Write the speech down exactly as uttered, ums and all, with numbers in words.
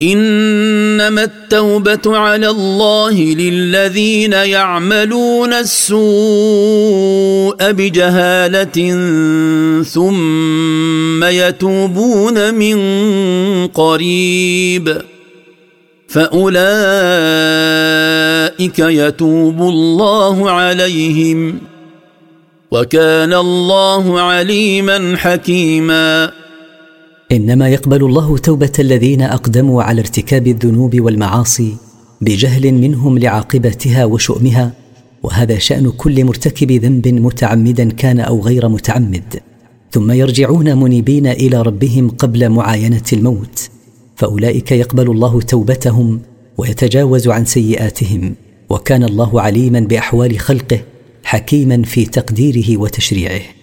إنما التوبة على الله للذين يعملون السوء بجهالة ثم يتوبون من قريب فأولئك يتوب الله عليهم وكان الله عليما حكيما. إنما يقبل الله توبة الذين أقدموا على ارتكاب الذنوب والمعاصي بجهل منهم لعاقبتها وشؤمها، وهذا شأن كل مرتكب ذنب متعمدا كان أو غير متعمد، ثم يرجعون منيبين إلى ربهم قبل معاينة الموت، فأولئك يقبل الله توبتهم ويتجاوز عن سيئاتهم، وكان الله عليما بأحوال خلقه حكيما في تقديره وتشريعه.